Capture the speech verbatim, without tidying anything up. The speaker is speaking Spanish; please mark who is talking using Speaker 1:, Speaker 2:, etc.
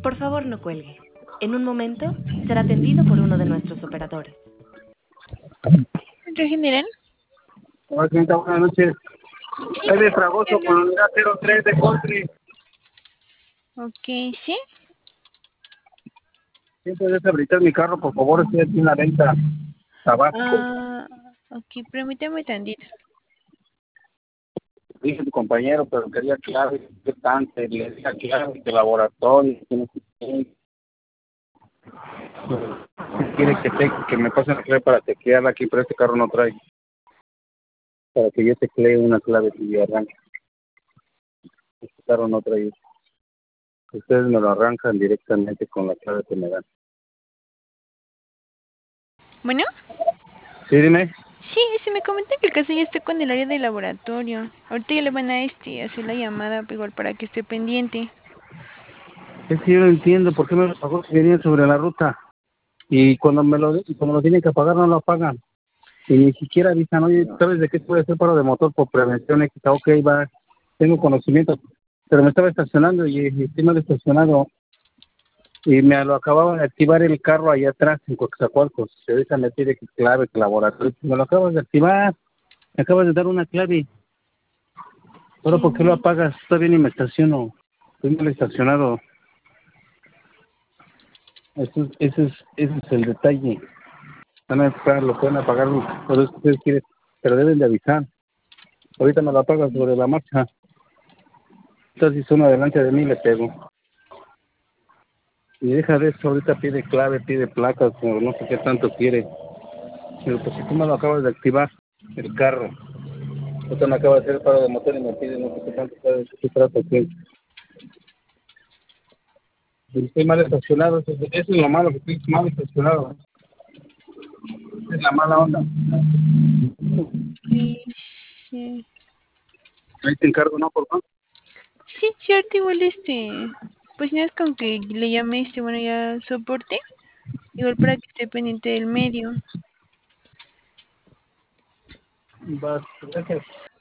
Speaker 1: Por favor, no cuelgue. En un momento será atendido por uno de nuestros operadores.
Speaker 2: ¿Centro general?
Speaker 3: Hola, señorita, buenas noches.
Speaker 2: Sí.
Speaker 3: Es de Fragoso con la unidad cero tres de Country.
Speaker 2: Ok, ¿sí?
Speaker 3: Siempre debes habilitar mi carro, por favor, estoy aquí en la venta. Tabasco.
Speaker 2: Ah, ok, permítame tantito.
Speaker 3: Dije tu compañero, pero quería clave, qué tanto, le dije clave de laboratorio, que no sé qué. Quiere que, te, que me pasen la clave para teclearla aquí, pero este carro no trae. Para que yo teclee una clave y arranque. Este carro no trae. Ustedes me lo arrancan directamente con la clave que me dan.
Speaker 2: Bueno,
Speaker 3: Sí, dime.
Speaker 2: sí, se me comenta que el caso ya está con el área de laboratorio. Ahorita ya le van a este hacer la llamada, igual para que esté pendiente.
Speaker 3: Es que yo no entiendo por qué me lo pagó si venían sobre la ruta. Y cuando me lo y cuando lo tienen que pagar no lo pagan. Y ni siquiera avisan, oye, ¿sabes de qué puede ser paro de motor por prevención? X? Ok, va, tengo conocimiento. Pero me estaba estacionando y, y estoy mal estacionado. Y me lo acababan de activar el carro allá atrás en Coxacualcos. Se ahorita me pide que clave, que laboratorio. Me lo acabas de activar. Me acabas de dar una clave. Ahora, ¿por qué lo
Speaker 2: Sí.
Speaker 3: apagas? Todavía ni me estaciono. Estoy mal estacionado. Eso, es- ese, es, ese es el detalle. Van a pagar, lo pueden apagar, por eso ustedes quieren, pero deben de avisar. Ahorita me lo apagan sobre la marcha. Entonces, si uno adelante de mí, le pego. Y deja de eso, ahorita pide clave, pide placas, o no sé qué tanto quiere. Pero pues si tú me lo acabas de activar, el carro. Ahorita me acaba de hacer el paro de motor y me pide no sé qué tanto, ¿sabes qué trato aquí? Y estoy mal estacionado, eso, es- eso es lo malo, que estoy mal estacionado. Esa es la mala onda.
Speaker 2: Sí, sí.
Speaker 3: Ahí te encargo, ¿no? Por favor.
Speaker 2: Sí, cierto, igual este. Pues no es con que le llame este, bueno, ya soporte. Igual para que esté pendiente del medio.
Speaker 3: Vas, gracias.